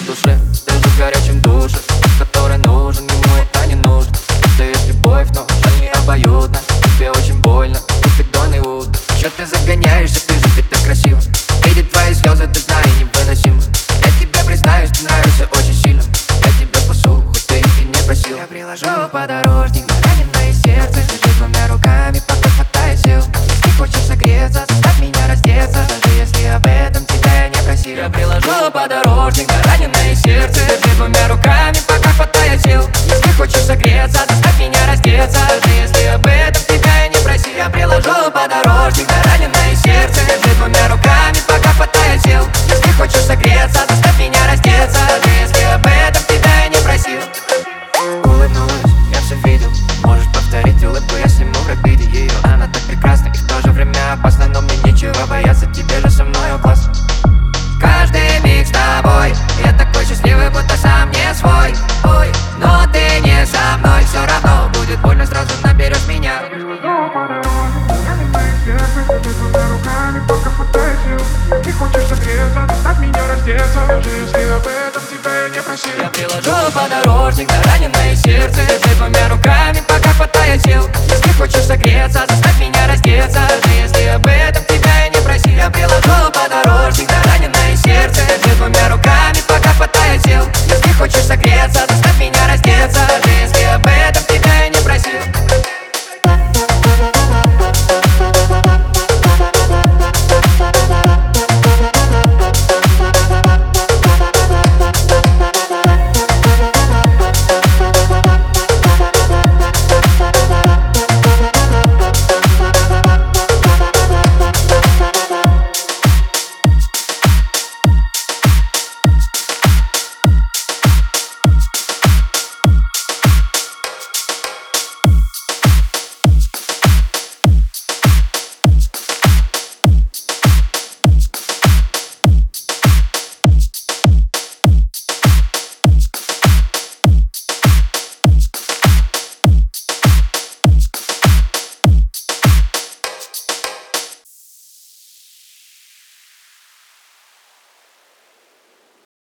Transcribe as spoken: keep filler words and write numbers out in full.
в душе, даже в горячем душе, который нужен, ему это не нужно. Это есть любовь, но жаль не обоюдно. Тебе очень больно, Купидон и Уда. Чё ты загоняешься, ты же ведь так красиво. Видеть твои слезы, ты знаешь, невыносимо. Я тебе признаюсь, ты нравишься очень сильно. Я тебя спасу, хоть ты и не просил. Я приложу подорожник на раненое сердце. Держи двумя руками, пока хватает сил. Если хочешь согреться, заставь меня раздеться, даже если об этом тебя я не просил. Я приложу подорожник на раненое сердце. Держи двумя руками, пока хватает сил. Если хочешь согреться, заставь меня раздеться, даже если об этом тебя я не просил. Я приложу подорожник на раненое сердце. Держи двумя руками, пока хватает сил. Если хочешь согреться, заставь меня раздеться, даже если об этом тебя я не просил. Улыбнулась, я все видел. Можешь повторить улыбку, я сниму в рапиде ее. Она так прекрасна и в то же время опасна, но мне нечего бояться, тебе же со мною класс. Каждый миг с тобой, я такой счастливый, будто сам не свой. Ой, но ты не со мной, все равно будет больно, сразу наберешь меня. Если хочешь согреться, заставь меня раздеться, даже если об этом тебя я не просил. Я приложу подорожник на раненое сердце. Держи двумя руками, пока хватает сил. Если хочешь согреться, заставь меня раздеться, даже если об этом тебя я не просил. Я приложу подорожник